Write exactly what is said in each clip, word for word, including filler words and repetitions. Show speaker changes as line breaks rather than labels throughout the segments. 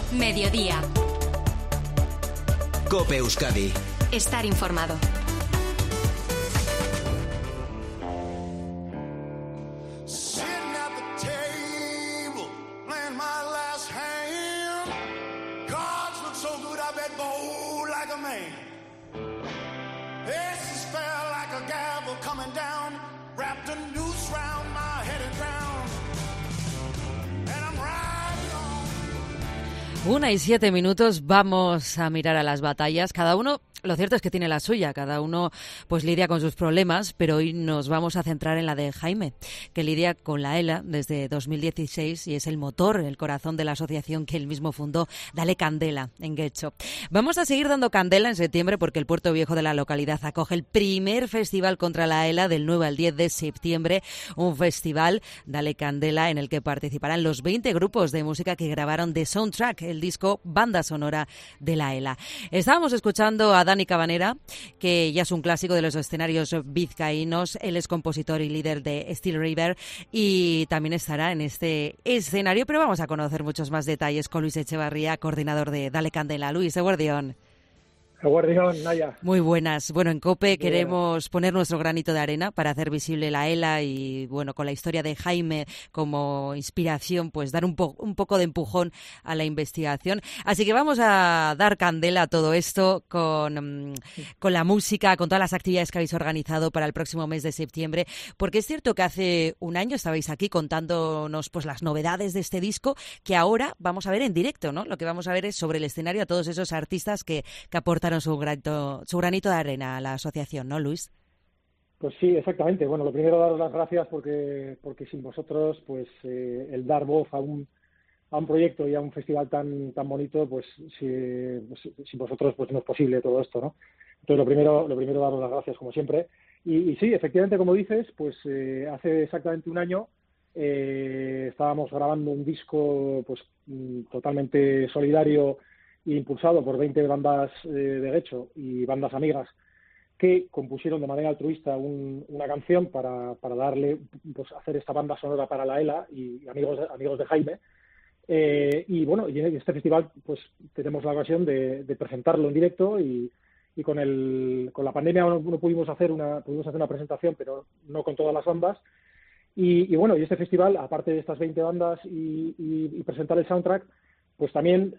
Mediodía.
COPE Euskadi.
Estar informado.
Una y siete minutos, vamos a mirar a las batallas. Cada uno, lo cierto es que tiene la suya, cada uno pues lidia con sus problemas, pero hoy nos vamos a centrar en la de Jaime, que lidia con la ELA desde dos mil dieciséis y es el motor, el corazón de la asociación que él mismo fundó, Dale Candela, en Guecho. Vamos a seguir dando candela en septiembre porque el Puerto Viejo de la localidad acoge el primer festival contra la ELA del nueve al diez de septiembre, un festival, Dale Candela, en el que participarán los veinte grupos de música que grabaron The Soundtrack, el disco banda sonora de la ELA. Estábamos escuchando a Dani Cabanera, que ya es un clásico de los escenarios vizcaínos. Él es compositor y líder de Steel River y también estará en este escenario, pero vamos a conocer muchos más detalles con Luis Echevarría, coordinador de Dale Candela. Luis, Eguardión.
Eguardión, Naya.
Muy buenas. Bueno, en COPE
Muy
queremos
buenas.
poner nuestro granito de arena para hacer visible la ELA y, bueno, con la historia de Jaime como inspiración, pues dar un, po- un poco de empujón a la investigación. Así que vamos a dar candela a todo esto con, con la música, con todas las actividades que habéis organizado para el próximo mes de septiembre, porque es cierto que hace un año estabais aquí contándonos pues las novedades de este disco que ahora vamos a ver en directo, ¿no? Lo que vamos a ver es sobre el escenario a todos esos artistas que, que aportaron su granito, su granito de arena a la asociación, ¿no, Luis?
Pues sí, exactamente. Bueno, lo primero daros las gracias porque porque sin vosotros, pues eh, el dar voz a un a un proyecto y a un festival tan tan bonito, pues si, pues, sin vosotros pues no es posible todo esto, ¿no? Entonces lo primero lo primero daros las gracias como siempre. Y, y sí, efectivamente, como dices, pues eh, hace exactamente un año eh, estábamos grabando un disco pues totalmente solidario e impulsado por veinte bandas eh, de Guecho y bandas amigas que compusieron de manera altruista un, una canción para, para darle, pues hacer esta banda sonora para la ELA y amigos, amigos de Jaime. Eh, y bueno, y en este festival pues tenemos la ocasión de, de presentarlo en directo y, y con el con la pandemia no, no pudimos hacer una pudimos hacer una presentación, pero no con todas las bandas. Y, y bueno, y este festival, aparte de estas veinte bandas y, y, y presentar el soundtrack, pues también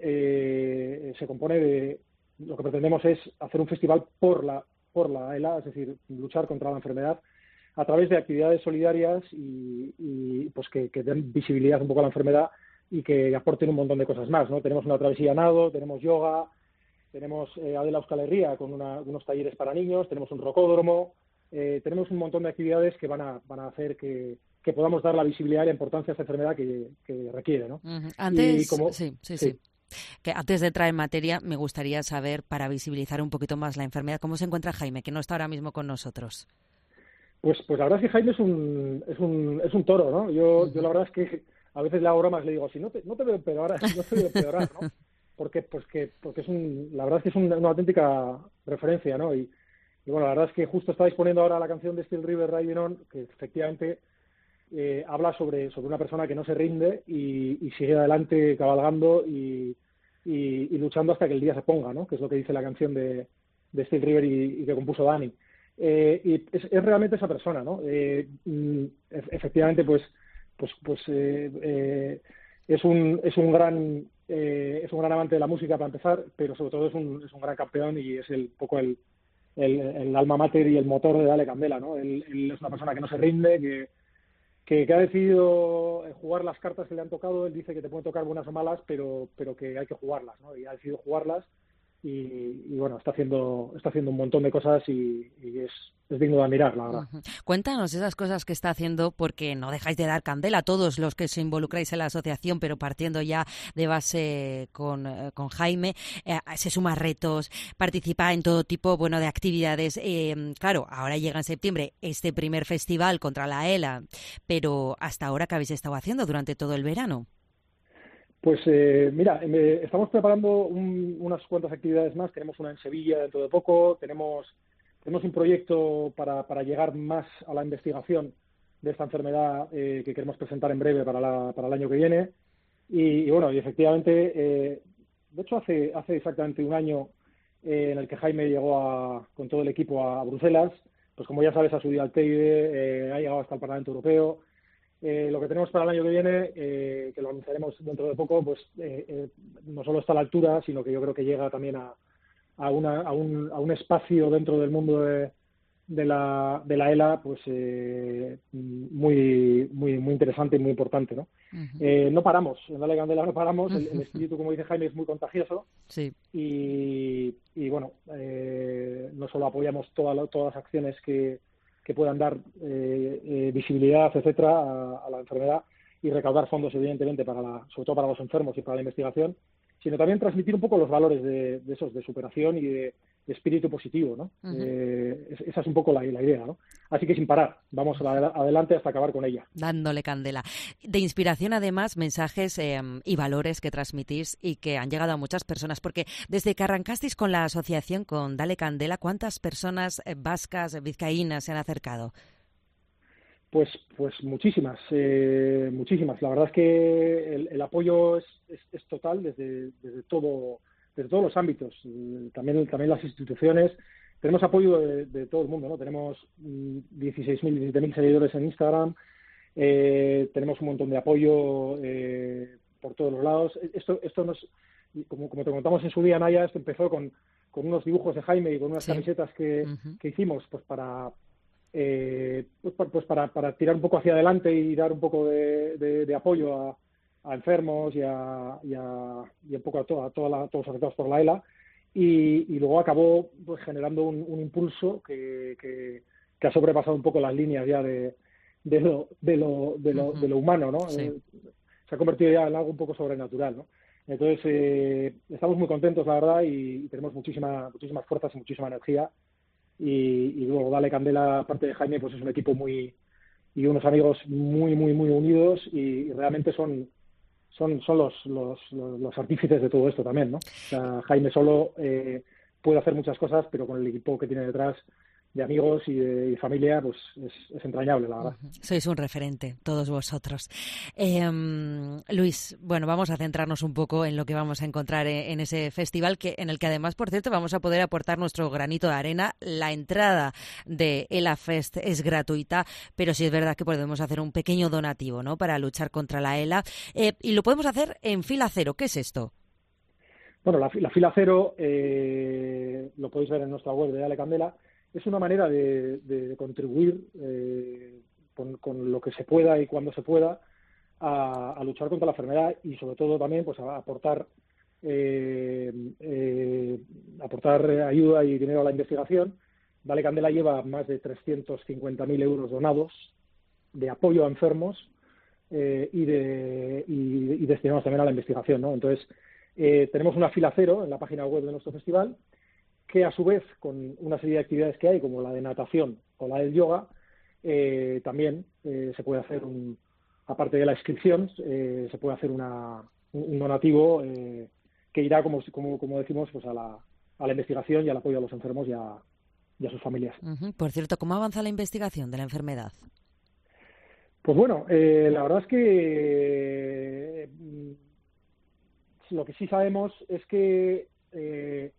eh, se compone de, lo que pretendemos es hacer un festival por la por la ELA, es decir, luchar contra la enfermedad a través de actividades solidarias y, y pues que, que den visibilidad un poco a la enfermedad y que aporten un montón de cosas más, ¿no? Tenemos una travesía a nado, tenemos yoga, tenemos eh, Adela Euskal Herria con una, unos talleres para niños, tenemos un rocódromo, eh, tenemos un montón de actividades que van a, van a hacer que, que podamos dar la visibilidad y la importancia a esta enfermedad que, que requiere, ¿no?
Uh-huh. Antes,
y como,
sí, sí,
sí.
sí. Que antes de entrar en materia, me gustaría saber, para visibilizar un poquito más la enfermedad, ¿cómo se encuentra Jaime, que no está ahora mismo con nosotros?
Pues, pues la verdad es que Jaime es un, es un, es un toro, ¿no? Yo, uh-huh. yo la verdad es que a veces le hago bromas, le digo, si no te, no te veo empeorar, no te veo empeorar, ¿no? Porque, pues que, porque es un, la verdad es que es una, una auténtica referencia, ¿no? Y, y bueno, la verdad es que justo estáis poniendo ahora la canción de Steel River Riding On, que efectivamente eh, habla sobre, sobre una persona que no se rinde y, y sigue adelante cabalgando y, y, y luchando hasta que el día se ponga, ¿no? Que es lo que dice la canción de, de Steel River y, y que compuso Dani. Eh, y es, es realmente esa persona, ¿no? Eh, efectivamente, pues, pues, pues eh, eh, es un, es un gran, eh, es un gran amante de la música para empezar, pero sobre todo es un, es un gran campeón y es el poco el, el, el alma mater y el motor de Dale Candela, ¿no? Él, él es una persona que no se rinde, que, que, que ha decidido jugar las cartas que le han tocado. Él dice que te pueden tocar buenas o malas, pero, pero que hay que jugarlas, ¿no? Y ha decidido jugarlas. Y, y bueno, está haciendo está haciendo un montón de cosas y, y es, es digno de admirar, la verdad.
Uh-huh. Cuéntanos esas cosas que está haciendo, porque no dejáis de dar candela a todos los que se involucráis en la asociación, pero partiendo ya de base con, con Jaime, eh, se suma retos, participa en todo tipo, bueno, de actividades. Eh, claro, ahora llega en septiembre este primer festival contra la ELA, pero hasta ahora, ¿qué habéis estado haciendo durante todo el verano?
Pues eh, mira, eh, estamos preparando un, unas cuantas actividades más. Tenemos una en Sevilla dentro de poco. Tenemos tenemos un proyecto para, para llegar más a la investigación de esta enfermedad eh, que queremos presentar en breve para, la, para el año que viene. Y, y bueno, y efectivamente, eh, de hecho, hace, hace exactamente un año eh, en el que Jaime llegó a, con todo el equipo a, a Bruselas, pues como ya sabes, ha subido al Teide, eh, ha llegado hasta el Parlamento Europeo. Eh, lo que tenemos para el año que viene, eh, que lo anunciaremos dentro de poco, pues eh, eh, no solo está a la altura, sino que yo creo que llega también a, a, una, a, un, a un espacio dentro del mundo de, de, la, de la ELA, pues eh, muy, muy, muy interesante y muy importante, ¿no? Uh-huh. Eh, no paramos, en Dale Candela no paramos, el, el espíritu, como dice Jaime, es muy contagioso.
Sí.
Y, y bueno, eh, no solo apoyamos toda lo, todas las acciones que que puedan dar eh, eh, visibilidad, etcétera, a, a la enfermedad y recaudar fondos, evidentemente, para la, sobre todo para los enfermos y para la investigación, sino también transmitir un poco los valores de, de esos, de superación y de, de espíritu positivo, ¿no? Uh-huh. Eh, esa es un poco la, la idea, ¿no? Así que sin parar, vamos a la, adelante hasta acabar con ella.
Dándole candela. De inspiración, además, mensajes eh, y valores que transmitís y que han llegado a muchas personas, porque desde que arrancasteis con la asociación, con Dale Candela, ¿cuántas personas eh, vascas, vizcaínas se han acercado?
Pues, pues muchísimas, eh, muchísimas. La verdad es que el, el apoyo es, es, es total desde, desde todo, desde todos los ámbitos, también, también las instituciones. Tenemos apoyo de, de todo el mundo, ¿no? Tenemos dieciséis mil, diecisiete mil seguidores en Instagram, eh, tenemos un montón de apoyo eh, por todos los lados. Esto, esto nos, como, como te contamos en su día, Naya, esto empezó con, con unos dibujos de Jaime y con unas sí. camisetas que, uh-huh. que hicimos, pues para Eh, pues, pues para, para tirar un poco hacia adelante y dar un poco de, de, de apoyo a, a enfermos y a, y a, y un poco a, to, a, toda la, a todos los afectados por la ELA y, y luego acabó pues, generando un, un impulso que, que, que ha sobrepasado un poco las líneas ya de, de, lo, de, lo, de, lo, de lo humano, ¿no?
Sí.
Eh, se ha convertido ya en algo un poco sobrenatural, ¿no? Entonces eh, estamos muy contentos, la verdad, y, y tenemos muchísima, muchísimas fuerzas y muchísima energía. Y, y luego Dale Candela, aparte de Jaime, pues es un equipo muy y unos amigos muy muy muy unidos y, y realmente son son son los, los los los artífices de todo esto también, ¿no? O sea, Jaime solo eh, puede hacer muchas cosas, pero con el equipo que tiene detrás de amigos y de y familia, pues es, es entrañable, la verdad.
Sois un referente, todos vosotros. Eh, Luis, bueno, vamos a centrarnos un poco en lo que vamos a encontrar en ese festival, que en el que además, por cierto, vamos a poder aportar nuestro granito de arena. La entrada de ELA Fest es gratuita, pero sí es verdad que podemos hacer un pequeño donativo, ¿no?, para luchar contra la ELA. Eh, y lo podemos hacer en fila cero. ¿Qué es esto?
Bueno, la, la fila cero eh, lo podéis ver en nuestra web de Dale Candela. Es una manera de, de contribuir eh, con, con lo que se pueda y cuando se pueda a, a luchar contra la enfermedad y sobre todo también pues a aportar eh, eh, aportar ayuda y dinero a la investigación. Dale Candela lleva más de trescientos cincuenta mil euros donados de apoyo a enfermos eh, y, de, y, y destinados también a la investigación, ¿no? Entonces eh, tenemos una fila cero en la página web de nuestro festival, que a su vez, con una serie de actividades que hay, como la de natación o la del yoga, eh, también eh, se puede hacer, un, aparte de la inscripción, eh, se puede hacer una, un donativo eh, que irá, como, como, como decimos, pues a la, a la investigación y al apoyo a los enfermos y a, y a sus familias.
Uh-huh. Por cierto, ¿cómo avanza la investigación de la enfermedad?
Pues bueno, eh, la verdad es que eh, lo que sí sabemos es que eh,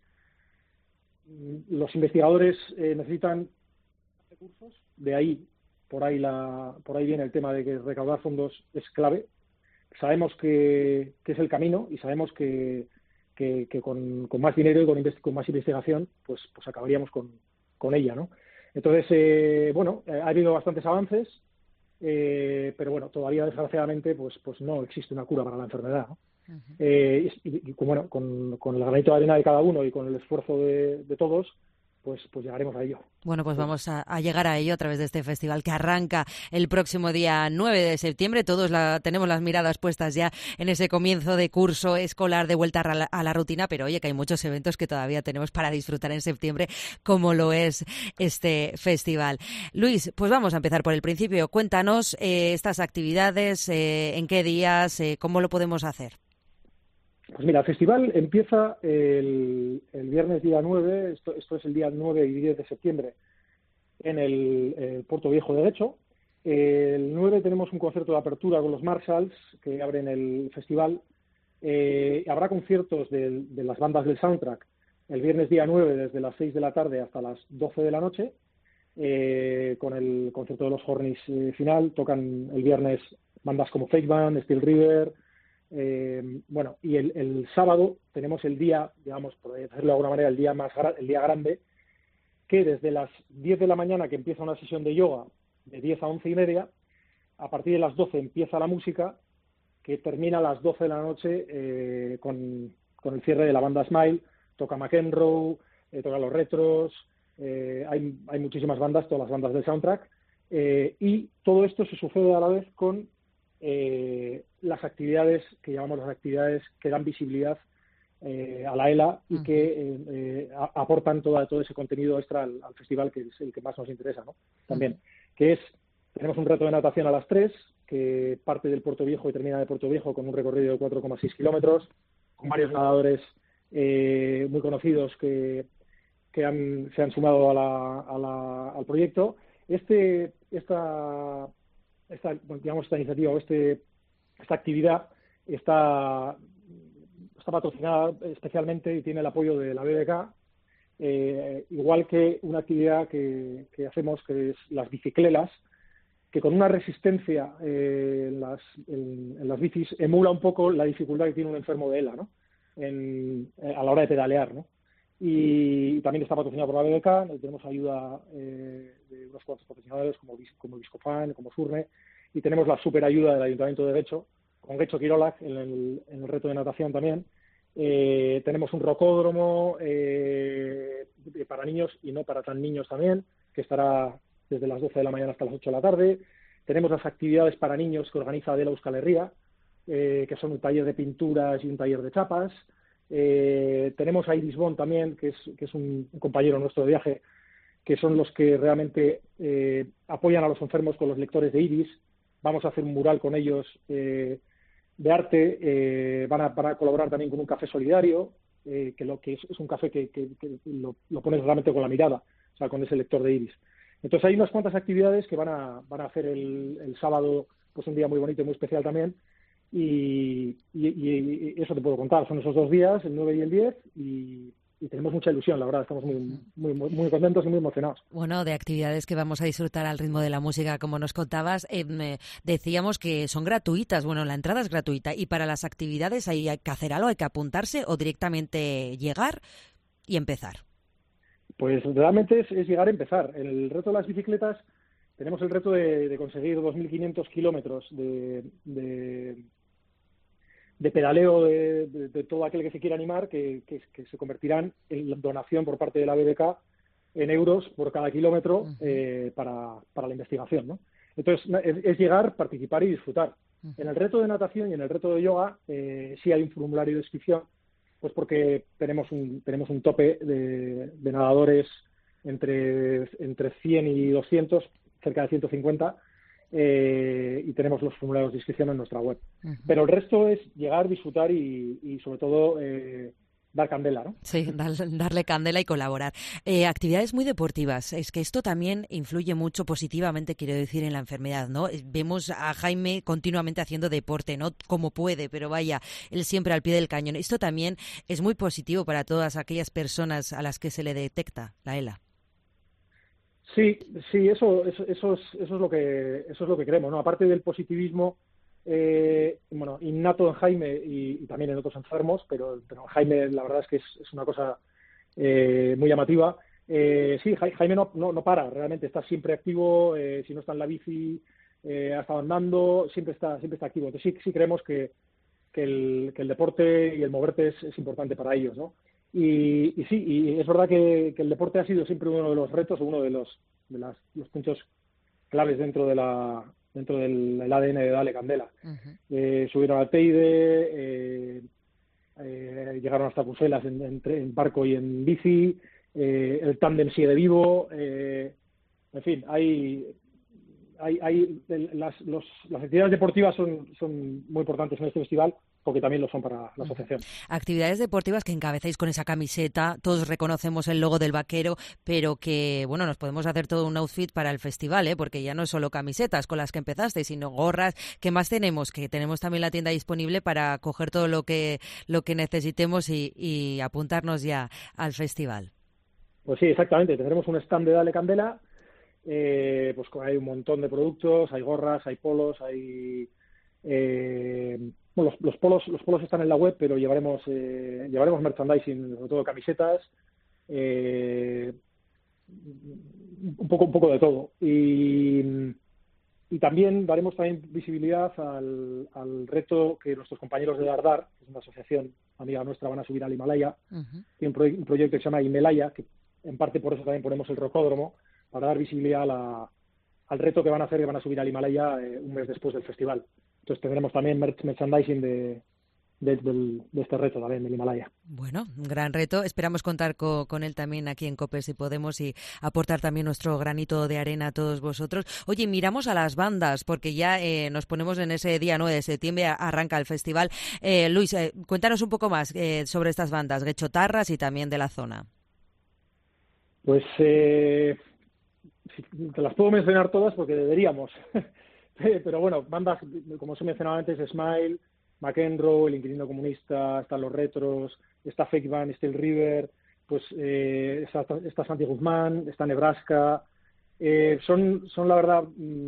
los investigadores eh, necesitan recursos, de ahí por ahí la por ahí viene el tema de que recaudar fondos es clave. Sabemos que, que es el camino y sabemos que, que, que con, con más dinero y con, investi- con más investigación pues pues acabaríamos con, con ella, ¿no? Entonces eh, bueno, eh, ha habido bastantes avances, eh, pero bueno, todavía desgraciadamente pues pues no existe una cura para la enfermedad, ¿no? Uh-huh. Eh, y, y, y bueno, con, con el granito de arena de cada uno y con el esfuerzo de, de todos, pues, pues llegaremos a ello.
Bueno, pues vamos a, a llegar a ello a través de este festival que arranca el próximo día nueve de septiembre. Todos la, tenemos las miradas puestas ya en ese comienzo de curso escolar de vuelta a la, a la rutina, pero oye, que hay muchos eventos que todavía tenemos para disfrutar en septiembre, como lo es este festival. Luis, pues vamos a empezar por el principio. Cuéntanos eh, estas actividades, eh, en qué días, eh, cómo lo podemos hacer.
Pues mira, el festival empieza el, el viernes día nueve, esto, esto es el día nueve y diez de septiembre, en el, el Puerto Viejo de Guecho. El nueve tenemos un concierto de apertura con los Marshalls, que abren el festival, Eh, habrá conciertos de, de las bandas del soundtrack el viernes día nueve desde las seis de la tarde hasta las doce de la noche, eh, con el concierto de los Hornies eh, final. Tocan el viernes bandas como Fake Band, Steel River, eh, bueno, y el, el sábado tenemos el día, digamos, por decirlo de alguna manera, el día más el día grande, que desde las diez de la mañana, que empieza una sesión de yoga de diez a once y media, a partir de las doce empieza la música, que termina a las doce de la noche eh, con, con el cierre de la banda Smile. Toca McEnroe, eh, toca Los Retros, eh, hay, hay muchísimas bandas, todas las bandas del soundtrack, eh, y todo esto se sucede a la vez con eh, las actividades que llamamos las actividades que dan visibilidad eh, a la ELA y uh-huh. que eh, eh, aportan toda, todo ese contenido extra al, al festival, que es el que más nos interesa, ¿no? También, uh-huh. que es, tenemos un reto de natación a las tres, que parte del Puerto Viejo y termina de Puerto Viejo con un recorrido de cuatro coma seis kilómetros, con varios nadadores eh, muy conocidos que, que han, se han sumado a la, a la, al proyecto. Este, esta, esta, digamos, esta iniciativa o este, esta actividad está, está patrocinada especialmente y tiene el apoyo de la B B K, eh, igual que una actividad que, que hacemos, que es las biciclelas, que con una resistencia eh, en, las, en, en las bicis emula un poco la dificultad que tiene un enfermo de ELA, ¿no? En, eh, a la hora de pedalear, ¿no? Y, y también está patrocinado por la B B K. Tenemos ayuda eh, de unos cuantos profesionales como, como Viscofan, como Surne, y tenemos la super ayuda del Ayuntamiento de Guecho, con Guecho Quirolac en el, en el reto de natación también. Eh, tenemos un rocódromo eh, para niños y no para tan niños también, que estará desde las doce de la mañana hasta las ocho de la tarde. Tenemos las actividades para niños que organiza Adela Euskal Herria, eh, que son un taller de pinturas y un taller de chapas. Eh, tenemos a Iris Bond también, que es, que es un, un compañero nuestro de viaje, que son los que realmente eh, apoyan a los enfermos con los lectores de Iris. Vamos a hacer un mural con ellos eh, de arte. Eh, van, a, van a colaborar también con un café solidario, eh, que, lo, que es, es un café que, que, que lo, lo pones realmente con la mirada, o sea, con ese lector de Iris. Entonces hay unas cuantas actividades que van a, van a hacer el, el sábado, pues un día muy bonito y muy especial también, y, y, y eso te puedo contar. Son esos dos días, el nueve y el diez, y, y tenemos mucha ilusión, la verdad, estamos muy, muy, muy, muy contentos y muy emocionados.
Bueno, de actividades que vamos a disfrutar al ritmo de la música, como nos contabas, eh, decíamos que son gratuitas. Bueno, la entrada es gratuita, y para las actividades hay que hacer algo, hay que apuntarse o directamente llegar y empezar.
Pues realmente es, es llegar a empezar. En el reto de las bicicletas tenemos el reto de, de conseguir dos mil quinientos kilómetros de, de, de pedaleo de, de, de todo aquel que se quiera animar, que, que, que se convertirán en donación por parte de la B B K en euros por cada kilómetro uh-huh. eh, para, para la investigación, ¿no? Entonces es, es llegar, participar y disfrutar. Uh-huh. En el reto de natación y en el reto de yoga eh, sí hay un formulario de inscripción, pues porque tenemos un tenemos un tope de, de nadadores entre entre cien y doscientos, cerca de ciento cincuenta, eh, y tenemos los formularios de inscripción en nuestra web. Uh-huh. Pero el resto es llegar, disfrutar y, y sobre todo eh, dar candela, ¿no?
Sí, dar, darle candela y colaborar. Eh, actividades muy deportivas. Es que esto también influye mucho positivamente, quiero decir, en la enfermedad, ¿no? Vemos a Jaime continuamente haciendo deporte, ¿no? Como puede, pero vaya, él siempre al pie del cañón. Esto también es muy positivo para todas aquellas personas a las que se le detecta la ELA.
Sí, sí, eso, eso, eso es, eso es lo que, eso es lo que creemos, ¿no? Aparte del positivismo, eh, bueno, innato en Jaime y, y también en otros enfermos, pero, pero Jaime la verdad es que es, es una cosa eh, muy llamativa. Eh, sí, Jaime no, no, no para, realmente está siempre activo. Eh, si no está en la bici, eh, ha estado andando, siempre está, siempre está activo. Entonces sí, sí creemos que, que, el, que el deporte y el moverte es, es importante para ellos, ¿no? Y, y sí, y es verdad que, que el deporte ha sido siempre uno de los retos, uno de los de las, los puntos claves dentro de la dentro del el A D N de Dale Candela. Uh-huh. Eh, subieron al Teide, eh, eh, llegaron hasta Bruselas en, en, en barco y en bici, eh, el tándem sigue vivo, eh, en fin, hay hay, hay las, los, las actividades deportivas son, son muy importantes en este festival, porque también lo son para la asociación.
Actividades deportivas que encabezáis con esa camiseta, todos reconocemos el logo del vaquero, pero que, bueno, nos podemos hacer todo un outfit para el festival, ¿eh? Porque ya no es solo camisetas con las que empezasteis, sino gorras. ¿Qué más tenemos? Que tenemos también la tienda disponible para coger todo lo que lo que necesitemos y, y apuntarnos ya al festival.
Pues sí, exactamente. Tendremos un stand de Dale Candela, eh, pues hay un montón de productos, hay gorras, hay polos, hay... Eh, bueno, los, los polos los polos están en la web, pero llevaremos eh, llevaremos merchandising, sobre todo camisetas, eh, un poco un poco de todo. Y, y también daremos también visibilidad al, al reto que nuestros compañeros de Dardar, que es una asociación amiga nuestra, van a subir al Himalaya. Uh-huh. Tiene un, proye- un proyecto que se llama Himalaya, que en parte por eso también ponemos el rocódromo, para dar visibilidad a la, al reto que van a hacer, que van a subir al Himalaya eh, un mes después del festival. Entonces tendremos también merch- merchandising de, de, de, de este reto también, del Himalaya.
Bueno, un gran reto. Esperamos contar co, con él también aquí en COPE si podemos y aportar también nuestro granito de arena a todos vosotros. Oye, miramos a las bandas porque ya eh, nos ponemos en ese día nueve de septiembre, arranca el festival. Eh, Luis, eh, cuéntanos un poco más eh, sobre estas bandas, guechotarras y también de la zona.
Pues eh, te las puedo mencionar todas porque deberíamos. Pero bueno, bandas, como os he mencionado antes, Smile, McEnroe, El Inquilino Comunista, están Los Retros, está Fake Van, Steel River, pues eh, está, está Santi Guzmán, está Nebraska. Eh, son, son, la verdad,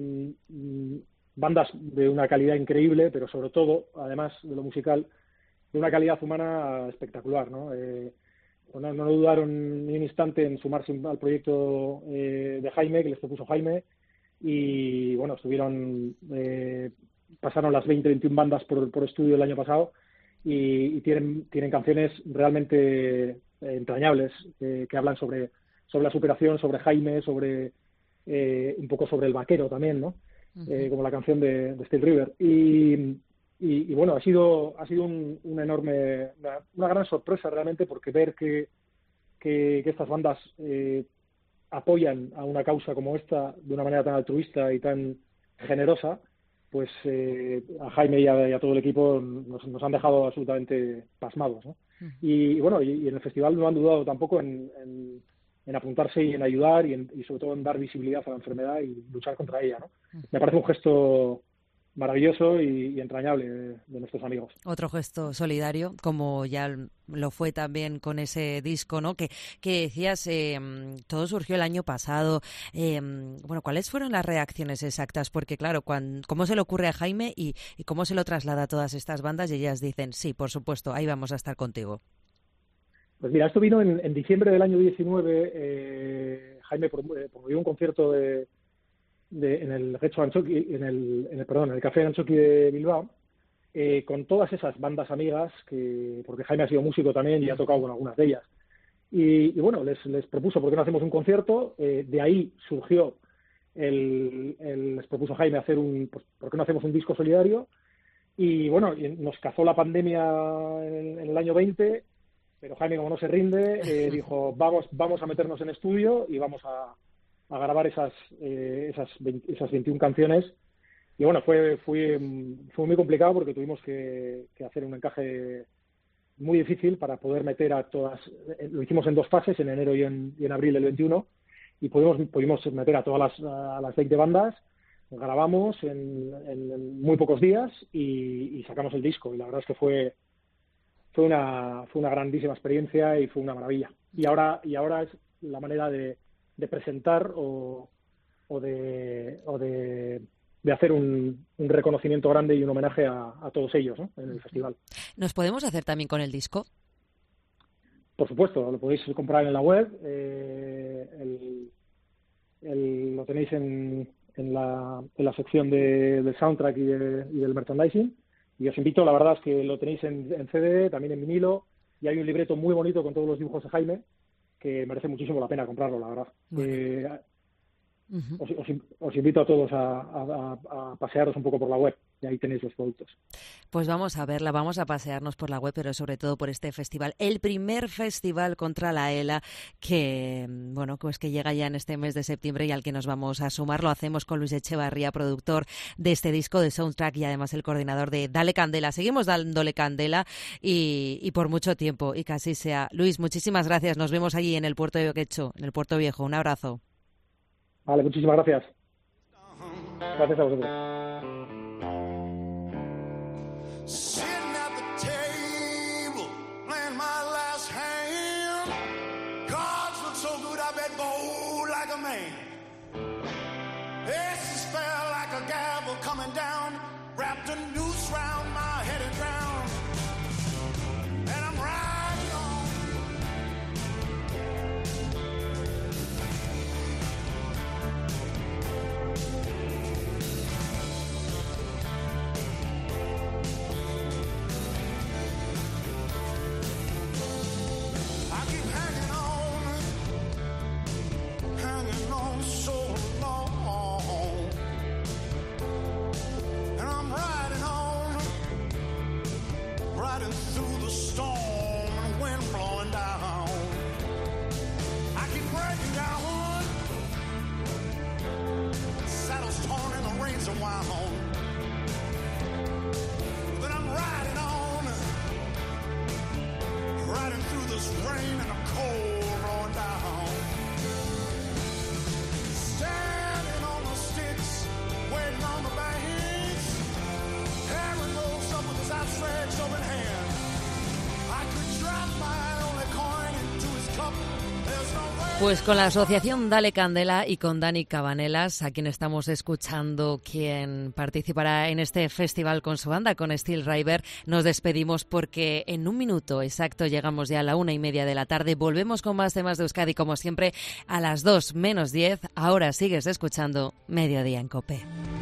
mmm, bandas de una calidad increíble, pero sobre todo, además de lo musical, de una calidad humana espectacular, ¿no? Eh, no, no dudaron ni un instante en sumarse al proyecto eh, de Jaime, que les propuso Jaime, y bueno, estuvieron, eh, pasaron las veinte, veintiuna bandas por, por estudio el año pasado y, y tienen, tienen canciones realmente eh, entrañables eh, que hablan sobre, sobre la superación, sobre Jaime, sobre eh, un poco sobre el vaquero también, ¿no? Uh-huh. Eh, como la canción de, de Steel River. Y, y, y bueno, ha sido, ha sido un, un enorme, una, una gran sorpresa realmente, porque ver que, que, que estas bandas eh, apoyan a una causa como esta de una manera tan altruista y tan generosa, pues eh, a Jaime y a, y a todo el equipo nos, nos han dejado absolutamente pasmados, ¿no? Uh-huh. Y, y bueno, y, y en el festival no han dudado tampoco en, en, en apuntarse y en ayudar y, en, y sobre todo en dar visibilidad a la enfermedad y luchar contra ella, ¿no? Uh-huh. Me parece un gesto maravilloso y, y entrañable de, de nuestros amigos.
Otro gesto solidario, como ya lo fue también con ese disco, ¿no? Que, que decías, eh, todo surgió el año pasado. Eh, bueno, ¿cuáles fueron las reacciones exactas? Porque claro, cuando, ¿cómo se le ocurre a Jaime y, y cómo se lo traslada a todas estas bandas? Y ellas dicen, sí, por supuesto, ahí vamos a estar contigo.
Pues mira, esto vino en, en diciembre del año diecinueve. Eh, Jaime promovió un concierto de De, en el Getxo Antxoki, en el, en el perdón, en el Café Antxoki de Bilbao, eh, con todas esas bandas amigas, que porque Jaime ha sido músico también y ha tocado con algunas de ellas. Y, y bueno, les, les propuso, ¿por qué no hacemos un concierto? Eh, de ahí surgió, el, el, les propuso Jaime hacer un, pues, ¿por qué no hacemos un disco solidario? Y bueno, nos cazó la pandemia en, en el año veinte, pero Jaime, como no se rinde, eh, dijo, vamos, vamos a meternos en estudio y vamos a a grabar esas eh, esas, veinte, esas veintiuna canciones. Y bueno, fue fue, fue muy complicado porque tuvimos que, que hacer un encaje muy difícil para poder meter a todas, lo hicimos en dos fases, en enero y en, y en abril del veintiuno, y pudimos, pudimos meter a todas las, a las veinte bandas, grabamos en, en, en muy pocos días y, y sacamos el disco, y la verdad es que fue fue una fue una grandísima experiencia y fue una maravilla. Y ahora y ahora es la manera de de presentar o, o de o de, de hacer un, un reconocimiento grande y un homenaje a, a todos ellos, ¿no? En el festival.
¿Nos podemos hacer también con el disco?
Por supuesto, lo podéis comprar en la web, eh, el, el, lo tenéis en, en, la, en la sección de, del soundtrack y, de, y del merchandising, y os invito, la verdad es que lo tenéis en, en C D, también en vinilo, y hay un libreto muy bonito con todos los dibujos de Jaime, que merece muchísimo la pena comprarlo, la verdad. Bueno. Eh, Uh-huh. os, os, os invito a todos a, a, a pasearos un poco por la web y ahí tenéis los productos.
Pues vamos a verla, vamos a pasearnos por la web, pero sobre todo por este festival, el primer festival contra la ELA que, bueno, pues que llega ya en este mes de septiembre y al que nos vamos a sumar. Lo hacemos con Luis Echevarría, productor de este disco de Soundtrack y además el coordinador de Dale Candela. Seguimos dándole candela y, y por mucho tiempo, y que así sea. Luis, muchísimas gracias. Nos vemos allí en el Puerto de Oquecho, en el Puerto Viejo. Un abrazo.
Vale, muchísimas gracias. Gracias a vosotros.
Sitting at the table, playing my last hand. Cards look so good, I bet bold like a man. Aces fell like a gavel coming down, wrapped a noose round my head and drowned. And I'm riding on. Through the storm and wind blowing down, I keep breaking down. Saddles torn and the reins are wound. But I'm riding on, riding through this rain and the cold blowing down. Standing on the sticks, waiting on the banks. Aaron rolls up with his outstretched open hand.
Pues con la asociación Dale Candela y con Dani Cabanelas, a quien estamos escuchando, quien participará en este festival con su banda, con Steel River, nos despedimos porque en un minuto exacto llegamos ya a la una y media de la tarde. Volvemos con más temas de Euskadi, como siempre, a las dos menos diez. Ahora sigues escuchando Mediodía en COPE.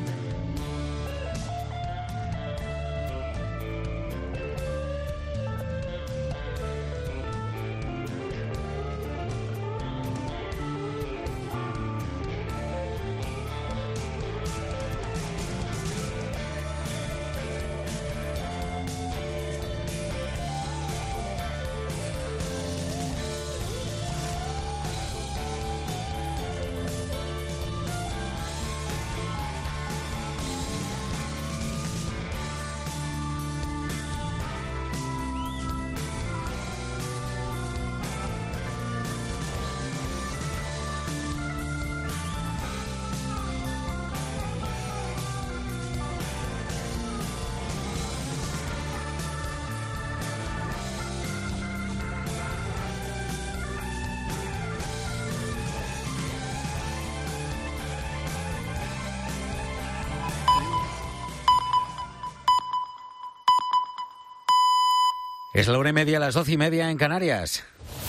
Es la una y media, las doce y media en Canarias.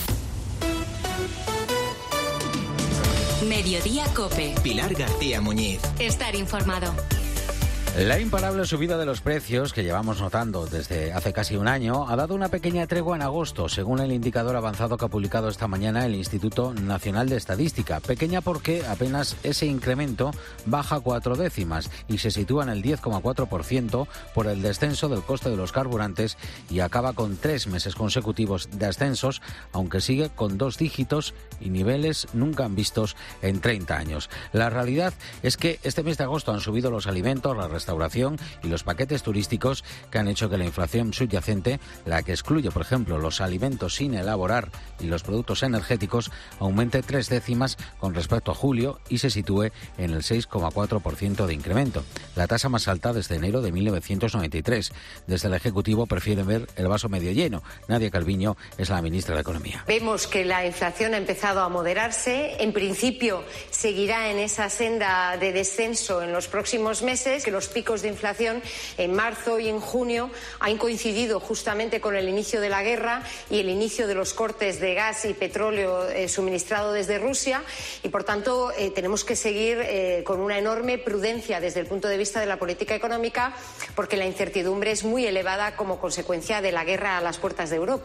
Mediodía COPE.
Pilar García Muñiz.
Estar informado.
La imparable subida de los precios que llevamos notando desde hace casi un año ha dado una pequeña tregua en agosto, según el indicador avanzado que ha publicado esta mañana el Instituto Nacional de Estadística. Pequeña porque apenas ese incremento baja cuatro décimas y se sitúa en el diez coma cuatro por ciento por el descenso del coste de los carburantes y acaba con tres meses consecutivos de ascensos, aunque sigue con dos dígitos y niveles nunca vistos en treinta años. La realidad es que este mes de agosto han subido los alimentos, la restauración y los paquetes turísticos, que han hecho que la inflación subyacente, la que excluye, por ejemplo, los alimentos sin elaborar y los productos energéticos, aumente tres décimas con respecto a julio y se sitúe en el seis coma cuatro por ciento de incremento, la tasa más alta desde enero de mil novecientos noventa y tres. Desde el Ejecutivo prefieren ver el vaso medio lleno. Nadia Calviño es la ministra de Economía.
Vemos que la inflación ha empezado a moderarse. En principio seguirá en esa senda de descenso en los próximos meses, que los picos de inflación en marzo y en junio han coincidido justamente con el inicio de la guerra y el inicio de los cortes de gas y petróleo eh, suministrado desde Rusia, y por tanto eh, tenemos que seguir eh, con una enorme prudencia desde el punto de vista de la política económica, porque la incertidumbre es muy elevada como consecuencia de la guerra a las puertas de Europa.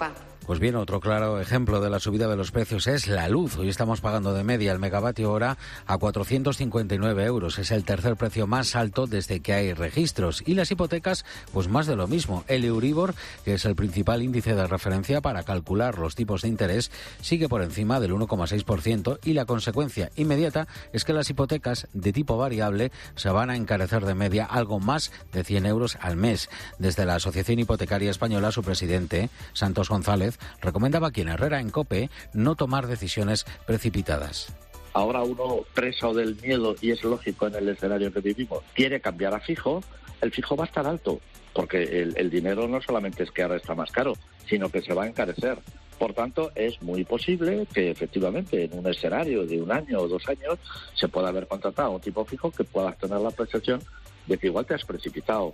Pues bien, otro claro ejemplo de la subida de los precios es la luz. Hoy estamos pagando de media el megavatio hora a cuatrocientos cincuenta y nueve euros. Es el tercer precio más alto desde que hay registros. Y las hipotecas, pues más de lo mismo. El Euribor, que es el principal índice de referencia para calcular los tipos de interés, sigue por encima del uno coma seis por ciento y la consecuencia inmediata es que las hipotecas de tipo variable se van a encarecer de media algo más de cien euros al mes. Desde la Asociación Hipotecaria Española, su presidente, Santos González, recomendaba aquí en Herrera en COPE no tomar decisiones precipitadas.
Ahora uno, preso del miedo, y es lógico en el escenario que vivimos, quiere cambiar a fijo, el fijo va a estar alto, porque el, el dinero no solamente es que ahora está más caro, sino que se va a encarecer. Por tanto, es muy posible que efectivamente en un escenario de un año o dos años se pueda haber contratado un tipo fijo que pueda tener la percepción de que igual te has precipitado.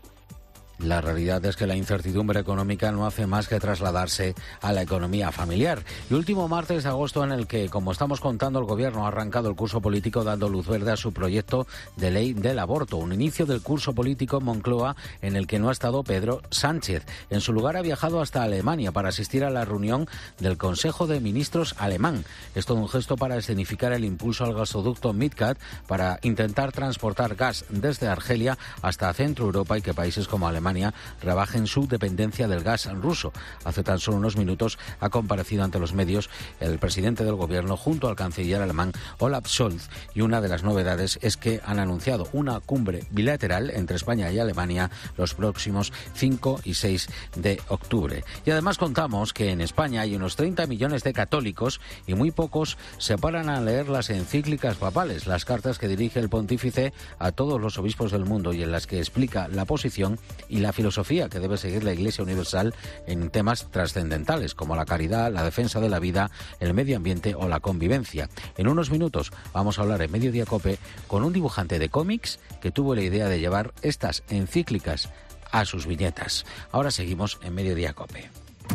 La realidad es que la incertidumbre económica no hace más que trasladarse a la economía familiar. Y último martes de agosto en el que, como estamos contando, el Gobierno ha arrancado el curso político dando luz verde a su proyecto de ley del aborto. Un inicio del curso político en Moncloa en el que no ha estado Pedro Sánchez. En su lugar ha viajado hasta Alemania para asistir a la reunión del Consejo de Ministros alemán. Es todo un gesto para escenificar el impulso al gasoducto MidCat para intentar transportar gas desde Argelia hasta Centro Europa y que países como Alemania rebajen su dependencia del gas ruso. Hace tan solo unos minutos ha comparecido ante los medios el presidente del gobierno junto al canciller alemán Olaf Scholz, y una de las novedades es que han anunciado una cumbre bilateral entre España y Alemania los próximos cinco y seis de octubre. Y además contamos que en España hay unos treinta millones de católicos y muy pocos se paran a leer las encíclicas papales, las cartas que dirige el pontífice a todos los obispos del mundo y en las que explica la posición y la filosofía que debe seguir la Iglesia Universal en temas trascendentales como la caridad, la defensa de la vida, el medio ambiente o la convivencia. En unos minutos vamos a hablar en Mediodía COPE con un dibujante de cómics que tuvo la idea de llevar estas encíclicas a sus viñetas. Ahora seguimos en Mediodía COPE.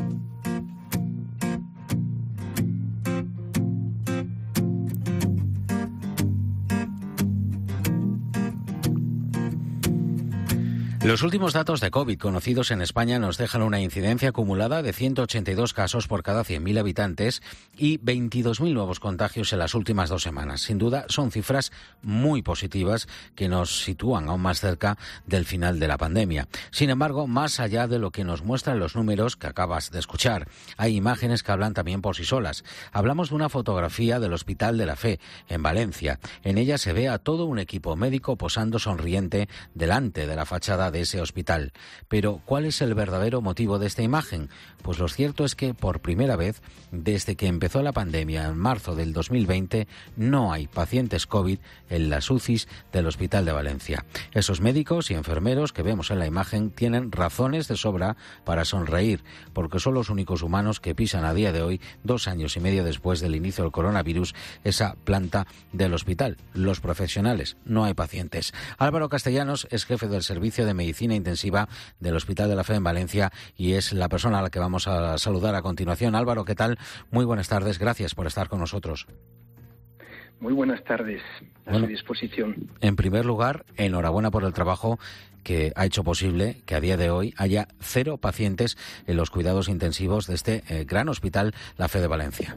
Los últimos datos de COVID conocidos en España nos dejan una incidencia acumulada de ciento ochenta y dos casos por cada cien mil habitantes y veintidós mil nuevos contagios en las últimas dos semanas. Sin duda, son cifras muy positivas que nos sitúan aún más cerca del final de la pandemia. Sin embargo, más allá de lo que nos muestran los números que acabas de escuchar, hay imágenes que hablan también por sí solas. Hablamos de una fotografía del Hospital de la Fe, en Valencia. En ella se ve a todo un equipo médico posando sonriente delante de la fachada de ese hospital. Pero, ¿cuál es el verdadero motivo de esta imagen? Pues lo cierto es que, por primera vez, desde que empezó la pandemia en marzo del dos mil veinte, no hay pacientes COVID en las U C Is del Hospital de Valencia. Esos médicos y enfermeros que vemos en la imagen tienen razones de sobra para sonreír, porque son los únicos humanos que pisan a día de hoy, dos años y medio después del inicio del coronavirus, esa planta del hospital. Los profesionales, no hay pacientes. Álvaro Castellanos es jefe del Servicio de Medicina Intensiva del Hospital de la Fe en Valencia y es la persona a la que vamos a saludar a continuación. Álvaro, ¿qué tal? Muy buenas tardes, gracias por estar con nosotros.
Muy buenas tardes, a bueno, su disposición.
En primer lugar, enhorabuena por el trabajo que ha hecho posible que a día de hoy haya cero pacientes en los cuidados intensivos de este eh, gran hospital La Fe de Valencia.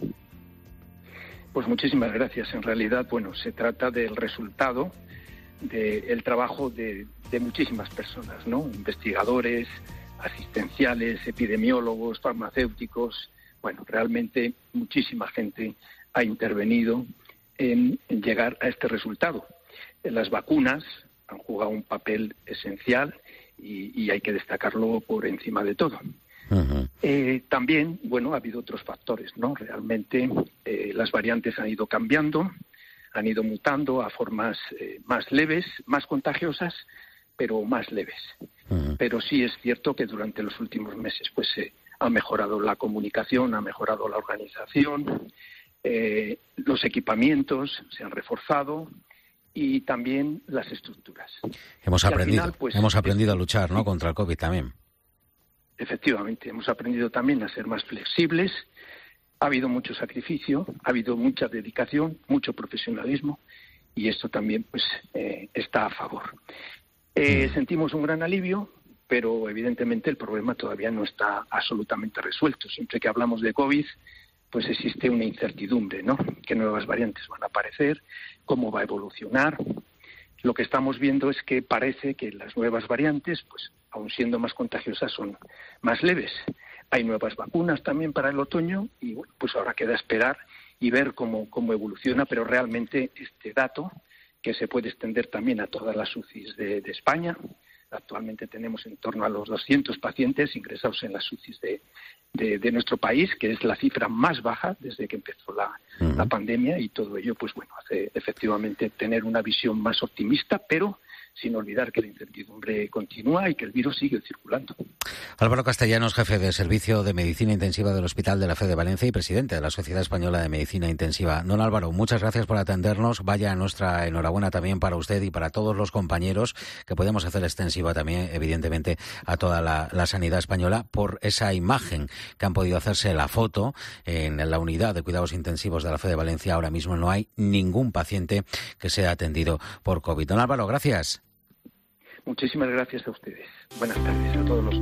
Pues muchísimas gracias. En realidad, bueno, se trata del resultado del trabajo de, de muchísimas personas, ¿no? Investigadores, asistenciales, epidemiólogos, farmacéuticos. Bueno, realmente muchísima gente ha intervenido en, en llegar a este resultado. Las vacunas han jugado un papel esencial y, y hay que destacarlo por encima de todo. Uh-huh. Eh, también, bueno, ha habido otros factores, ¿no? Realmente eh, las variantes han ido cambiando, han ido mutando a formas eh, más leves, más contagiosas, pero más leves. Uh-huh. Pero sí es cierto que durante los últimos meses pues eh, ha mejorado la comunicación, ha mejorado la organización, eh, los equipamientos se han reforzado y también las estructuras.
Hemos y aprendido, final, pues, hemos aprendido a luchar, ¿no?, contra el COVID también.
Efectivamente, hemos aprendido también a ser más flexibles. Ha habido mucho sacrificio, ha habido mucha dedicación, mucho profesionalismo y esto también pues eh, está a favor. Eh, mm. Sentimos un gran alivio pero evidentemente el problema todavía no está absolutamente resuelto. Siempre que hablamos de COVID, pues existe una incertidumbre, ¿no? ¿Qué nuevas variantes van a aparecer? ¿Cómo va a evolucionar? Lo que estamos viendo es que parece que las nuevas variantes, pues aun siendo más contagiosas, son más leves. Hay nuevas vacunas también para el otoño y bueno, pues ahora queda esperar y ver cómo, cómo evoluciona, pero realmente este dato, que se puede extender también a todas las U C Is de, de España. Actualmente tenemos en torno a los doscientos pacientes ingresados en las U C Is de, de, de nuestro país, que es la cifra más baja desde que empezó la, uh-huh. la pandemia, y todo ello, pues bueno, hace efectivamente tener una visión más optimista, pero sin olvidar que la incertidumbre continúa y que el virus sigue circulando.
Álvaro Castellanos, jefe de Servicio de Medicina Intensiva del Hospital de la Fe de Valencia y presidente de la Sociedad Española de Medicina Intensiva. Don Álvaro, muchas gracias por atendernos. Vaya nuestra enhorabuena también para usted y para todos los compañeros, que podemos hacer extensiva también, evidentemente, a toda la, la sanidad española, por esa imagen que han podido hacerse la foto en la unidad de cuidados intensivos de la Fe de Valencia. Ahora mismo no hay ningún paciente que sea atendido por COVID. Don Álvaro, gracias.
Muchísimas gracias a ustedes. Buenas tardes a todos los...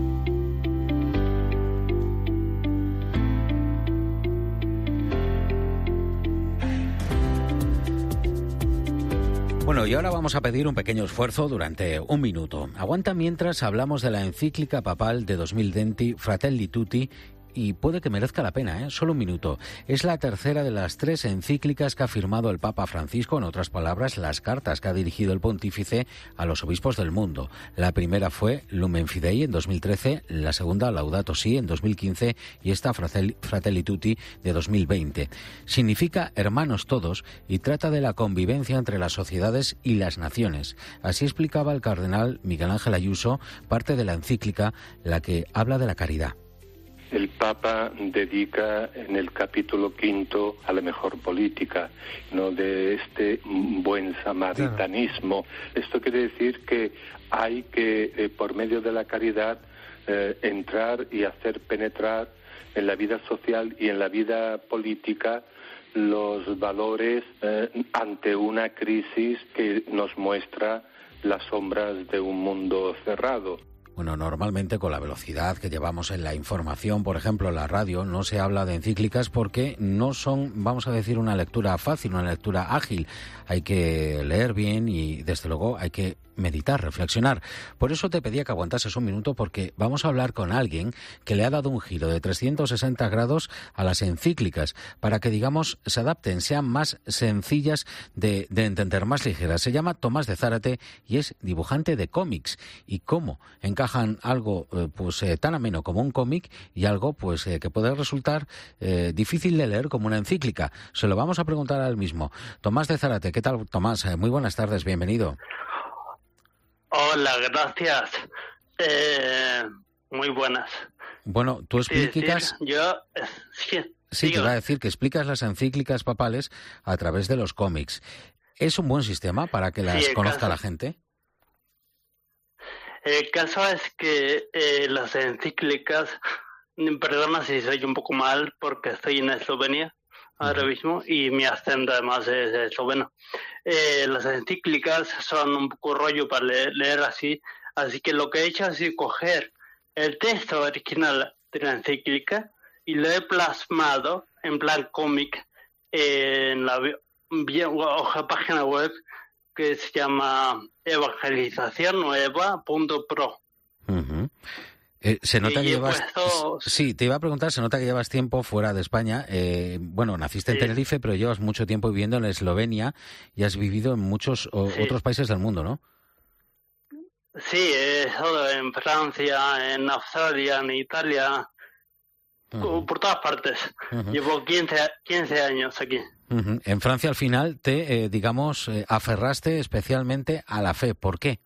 Bueno, y ahora vamos a pedir un pequeño esfuerzo durante un minuto. Aguanta mientras hablamos de la encíclica papal de dos mil veinte, Fratelli Tutti, y puede que merezca la pena, ¿eh? Solo un minuto. Es la tercera de las tres encíclicas que ha firmado el Papa Francisco, en otras palabras, las cartas que ha dirigido el pontífice a los obispos del mundo. La primera fue Lumen Fidei en dos mil trece, la segunda Laudato Si en dos mil quince y esta Fratelli, Fratelli Tutti de dos mil veinte. Significa hermanos todos y trata de la convivencia entre las sociedades y las naciones. Así explicaba el cardenal Miguel Ángel Ayuso, parte de la encíclica, la que habla de la caridad.
El Papa dedica en el capítulo quinto a la mejor política, ¿no?, de este buen samaritanismo. Esto quiere decir que hay que, eh, por medio de la caridad, eh, entrar y hacer penetrar en la vida social y en la vida política los valores eh, ante una crisis que nos muestra las sombras de un mundo cerrado.
Bueno, normalmente con la velocidad que llevamos en la información, por ejemplo, en la radio, no se habla de encíclicas porque no son, vamos a decir, una lectura fácil, una lectura ágil. Hay que leer bien y, desde luego, hay que meditar, reflexionar. Por eso te pedía que aguantases un minuto, porque vamos a hablar con alguien que le ha dado un giro de trescientos sesenta grados a las encíclicas para que, digamos, se adapten, sean más sencillas de, de entender, más ligeras. Se llama Tomás de Zárate y es dibujante de cómics. ¿Y cómo encajan algo eh, pues eh, tan ameno como un cómic y algo pues eh, que puede resultar eh, difícil de leer como una encíclica? Se lo vamos a preguntar al mismo. Tomás de Zárate, ¿qué tal, Tomás? Eh, muy buenas tardes, bienvenido.
Hola, gracias. Eh, muy buenas.
Bueno, tú explicas...
Sí, yo... Sí,
sí, te iba a decir que explicas las encíclicas papales a través de los cómics. ¿Es un buen sistema para que las sí, conozca caso, la gente?
El caso es que eh, las encíclicas... Perdona si soy un poco mal porque estoy en Eslovenia ahora mismo y mi acento además es esloveno. Eh, las encíclicas son un poco rollo para leer, leer así, así que lo que he hecho es coger el texto original de la encíclica y lo he plasmado en plan cómic en la hoja página web que se llama evangelización nueva punto pro.
Uh-huh. Eh, se nota que llevas... Puesto... Sí, te iba a preguntar, se nota que llevas tiempo fuera de España. Eh, bueno, naciste sí. en Tenerife, pero llevas mucho tiempo viviendo en Eslovenia y has vivido en muchos o, sí. otros países del mundo, ¿no?
Sí, he estado en Francia, en Australia, en Italia, uh-huh. por todas partes. Uh-huh. Llevo quince años aquí.
Uh-huh. En Francia, al final, te, eh, digamos, eh, aferraste especialmente a la fe. ¿Por qué?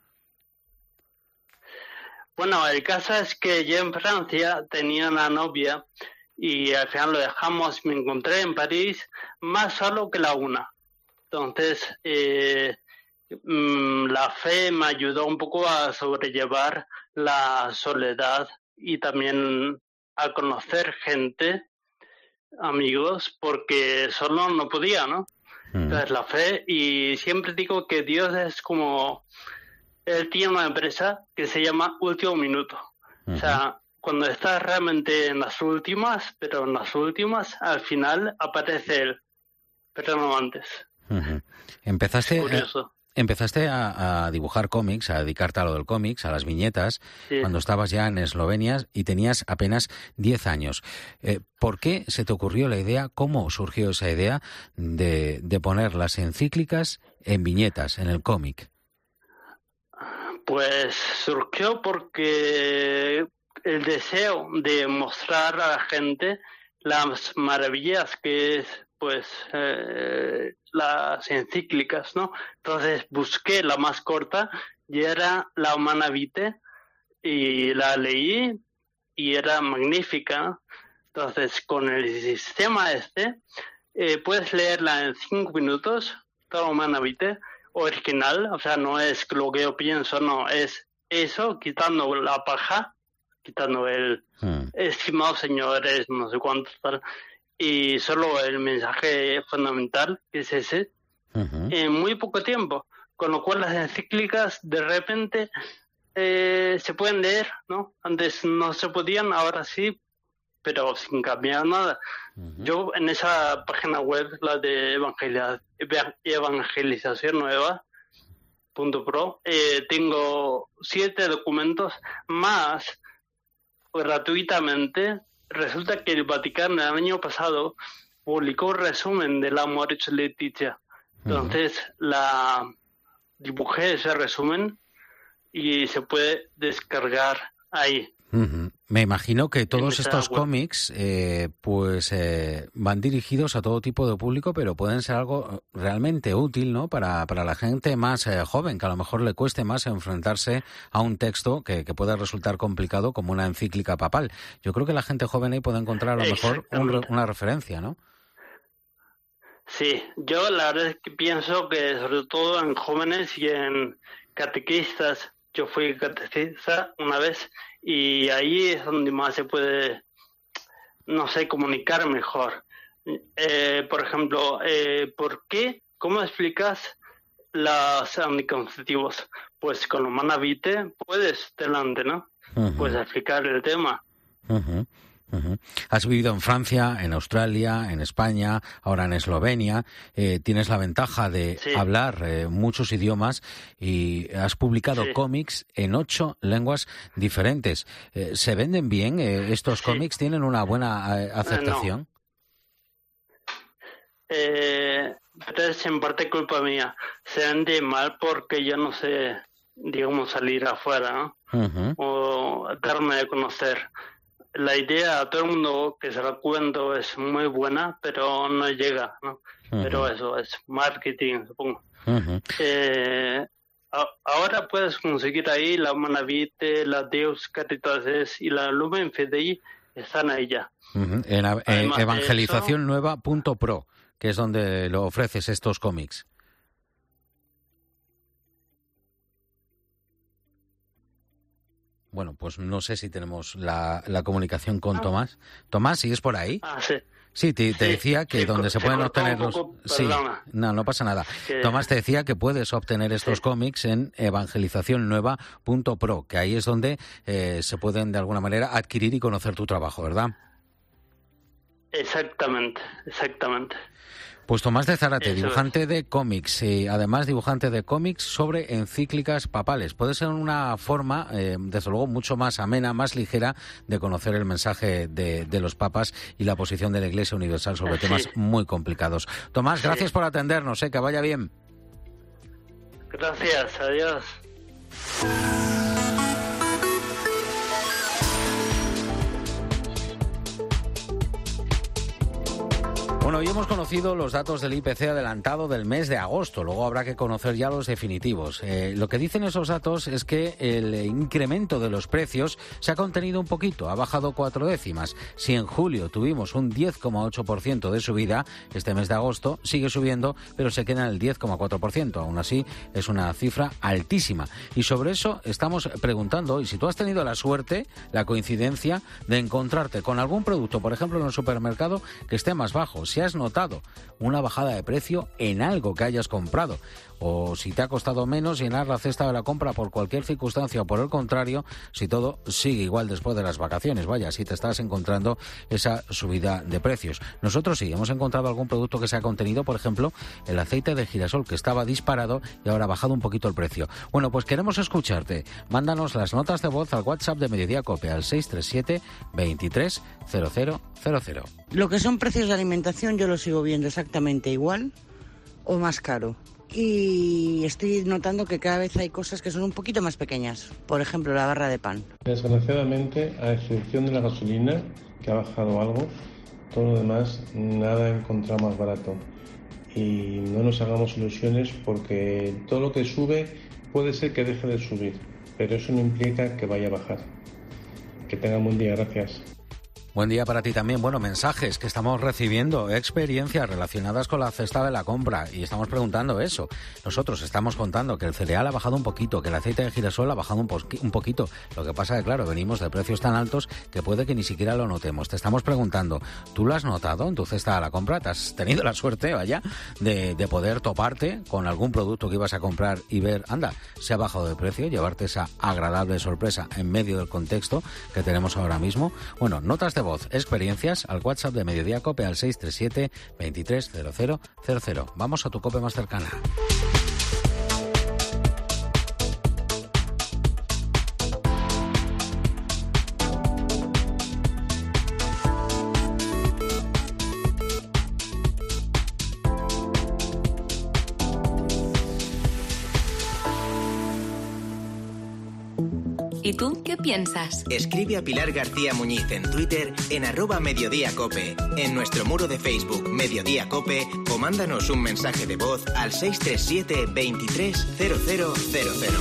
Bueno, el caso es que yo en Francia tenía una novia y al final lo dejamos, me encontré en París más solo que la una. Entonces, eh, la fe me ayudó un poco a sobrellevar la soledad y también a conocer gente, amigos, porque solo no podía, ¿no? Mm. Entonces la fe, y siempre digo que Dios es como... él tiene una empresa que se llama Último Minuto. Uh-huh. O sea, cuando estás realmente en las últimas, pero en las últimas, al final aparece él, pero no antes.
Uh-huh. Empezaste,
curioso.
Eh, empezaste a, a dibujar cómics, a dedicarte a lo del cómics, a las viñetas, sí. cuando estabas ya en Eslovenia y tenías apenas diez años. Eh, ¿Por qué se te ocurrió la idea, cómo surgió esa idea de, de poner las encíclicas en viñetas, en el cómic?
Pues surgió porque el deseo de mostrar a la gente las maravillas que es, pues, eh, las encíclicas, ¿no? Entonces busqué la más corta y era la Humana Vitae y la leí y era magnífica, ¿no? Entonces, con el sistema este, eh, puedes leerla en cinco minutos, toda la Humana Vitae, original, o sea, no es lo que yo pienso, no, es eso, quitando la paja, quitando el hmm. estimado señores, no sé cuánto tal, y solo el mensaje fundamental, que es ese, uh-huh. en muy poco tiempo, con lo cual las encíclicas de repente eh, se pueden leer, ¿no? Antes no se podían, ahora sí, pero sin cambiar nada. Uh-huh. Yo en esa página web, la de evangeliza- evangelización nueva punto pro, eh, tengo siete documentos más gratuitamente. Resulta que el Vaticano el año pasado publicó un resumen de la Amoris Laetitia. Entonces uh-huh. la dibujé ese resumen y se puede descargar ahí.
Uh-huh. Me imagino que todos estos cómics eh, pues eh, van dirigidos a todo tipo de público, pero pueden ser algo realmente útil, ¿no? Para, para la gente más eh, joven, que a lo mejor le cueste más enfrentarse a un texto que, que puede resultar complicado como una encíclica papal. Yo creo que la gente joven ahí puede encontrar a lo mejor un, una referencia, ¿no?
Sí, yo la verdad es que pienso que sobre todo en jóvenes y en catequistas, yo fui catequista una vez y ahí es donde más se puede, no sé, comunicar mejor. Eh, por ejemplo, eh, ¿por qué? ¿Cómo explicas los anticonceptivos? Pues con Humana Vitae puedes delante, ¿no? Uh-huh. Puedes explicar el tema.
Uh-huh. Uh-huh. Has vivido en Francia, en Australia, en España, ahora en Eslovenia. Eh, tienes la ventaja de sí. hablar eh, muchos idiomas y has publicado sí. cómics en ocho lenguas diferentes. Eh, ¿Se venden bien eh, estos sí. cómics? ¿Tienen una buena eh, aceptación?
No. Eh, es en parte culpa mía. Se vende mal porque yo no sé, digamos, salir afuera, ¿no? Uh-huh. O darme a conocer. La idea a todo el mundo que se la cuento es muy buena, pero no llega, ¿no? Uh-huh. Pero eso es marketing, supongo. Uh-huh. Eh, a, ahora puedes conseguir ahí la Humana Vitae, la Deus Caritatis y la Lumen Fidei, están ahí ya.
Uh-huh. En a, eh, evangelización nueva punto pro, que es donde lo ofreces estos cómics. Bueno, pues no sé si tenemos la, la comunicación con ah. Tomás. Tomás, ¿sigues por ahí?
Ah, sí.
Sí, te, te sí, decía que
sí,
donde se, se pueden obtener los...
Poco,
sí, no, no pasa nada. Que... Tomás, te decía que puedes obtener estos sí. cómics en evangelización nueva punto pro, que ahí es donde eh, se pueden de alguna manera adquirir y conocer tu trabajo, ¿verdad?
Exactamente, exactamente.
Pues Tomás de Zárate, Eso dibujante es. de cómics y además dibujante de cómics sobre encíclicas papales. Puede ser una forma, eh, desde luego, mucho más amena, más ligera de conocer el mensaje de, de los papas y la posición de la Iglesia Universal sobre sí. temas muy complicados. Tomás, sí. gracias por atendernos, eh, que vaya bien.
Gracias, adiós.
Bueno, hoy hemos conocido los datos del I P C adelantado del mes de agosto, luego habrá que conocer ya los definitivos. Eh, lo que dicen esos datos es que el incremento de los precios se ha contenido un poquito, ha bajado cuatro décimas. Si en julio tuvimos un diez coma ocho por ciento de subida, este mes de agosto sigue subiendo, pero se queda en el diez coma cuatro por ciento. Aún así, es una cifra altísima. Y sobre eso estamos preguntando hoy, si tú has tenido la suerte, la coincidencia de encontrarte con algún producto, por ejemplo en un supermercado, que esté más bajo. Si si has notado una bajada de precio en algo que hayas comprado, o si te ha costado menos llenar la cesta de la compra por cualquier circunstancia, o por el contrario, si todo sigue igual después de las vacaciones. Vaya, si te estás encontrando esa subida de precios. Nosotros sí hemos encontrado algún producto que se ha contenido, por ejemplo, el aceite de girasol, que estaba disparado y ahora ha bajado un poquito el precio. Bueno, pues queremos escucharte. Mándanos las notas de voz al WhatsApp de Mediodía Cope al seis tres siete, veintitrés, cero cero cero cero.
Lo que son precios de alimentación yo lo sigo viendo exactamente igual o más caro. Y estoy notando que cada vez hay cosas que son un poquito más pequeñas. Por ejemplo, la barra de pan.
Desgraciadamente, a excepción de la gasolina, que ha bajado algo, todo lo demás, nada he encontrado más barato. Y no nos hagamos ilusiones porque todo lo que sube puede ser que deje de subir, pero eso no implica que vaya a bajar. Que tengan buen día, gracias.
Buen día para ti también. Bueno, mensajes que estamos recibiendo, experiencias relacionadas con la cesta de la compra, y estamos preguntando eso. Nosotros estamos contando que el cereal ha bajado un poquito, que el aceite de girasol ha bajado un, po- un poquito. Lo que pasa es que, claro, venimos de precios tan altos que puede que ni siquiera lo notemos. Te estamos preguntando, ¿tú lo has notado en tu cesta de la compra? ¿Te has tenido la suerte, vaya, de, de poder toparte con algún producto que ibas a comprar y ver, anda, se ha bajado de precio, llevarte esa agradable sorpresa en medio del contexto que tenemos ahora mismo? Bueno, notas de voz, experiencias al WhatsApp de Mediodía Cope al seis tres siete, veintitrés, cero cero cero cero. Vamos a tu Cope más cercana.
¿Y tú qué piensas?
Escribe a Pilar García Muñiz en Twitter en arroba Mediodía Cope, en nuestro muro de Facebook Mediodía Cope, o mándanos un mensaje de voz al seis tres siete, veintitrés, cero cero cero cero.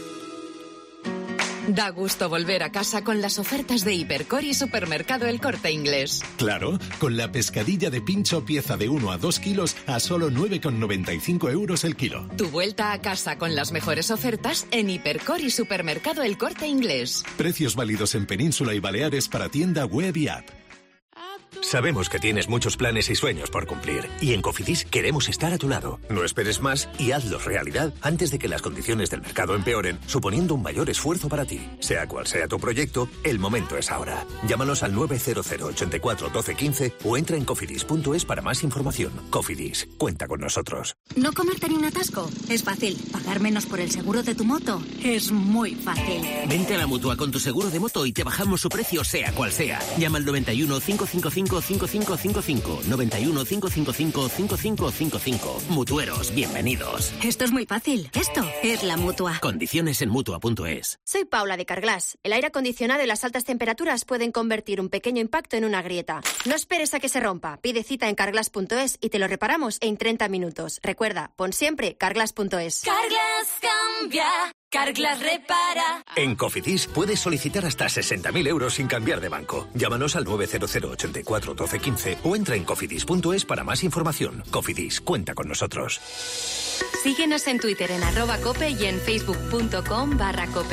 Da gusto volver a casa con las ofertas de Hipercor y Supermercado El Corte Inglés.
Claro, con la pescadilla de pincho pieza de uno a dos kilos a solo nueve con noventa y cinco euros el kilo.
Tu vuelta a casa con las mejores ofertas en Hipercor y Supermercado El Corte Inglés.
Precios válidos en Península y Baleares para tienda web y app.
Sabemos que tienes muchos planes y sueños por cumplir, y en Cofidis queremos estar a tu lado. No esperes más y hazlos realidad antes de que las condiciones del mercado empeoren, suponiendo un mayor esfuerzo para ti. Sea cual sea tu proyecto, el momento es ahora. Llámanos al nueve cero cero, ochenta y cuatro, doce, quince o entra en cofidis punto es para más información. Cofidis, cuenta con nosotros.
¿No comerte ni un atasco? Es fácil. ¿Pagar menos por el seguro de tu moto? Es muy fácil.
Vente a la Mutua con tu seguro de moto y te bajamos su precio sea cual sea. Llama al noventa y uno, cinco cinco cinco, cinco cinco cinco cinco, noventa y uno, cinco cinco cinco, cinco cinco cinco cinco. Mutueros, bienvenidos.
Esto es muy fácil. Esto es la Mutua.
Condiciones en mutua punto es.
Soy Paula de Carglass. El aire acondicionado y las altas temperaturas pueden convertir un pequeño impacto en una grieta. No esperes a que se rompa. Pide cita en carglass punto es y te lo reparamos en treinta minutos. Recuerda, pon siempre carglass punto es.
Carglass cambia. Carglass repara.
En Cofidis puedes solicitar hasta sesenta mil euros sin cambiar de banco. Llámanos al nueve cero cero, ochenta y cuatro, doce, quince o entra en cofidis punto es para más información. Cofidis, cuenta con nosotros.
Síguenos en Twitter en arroba cope y en facebook punto com barra cope.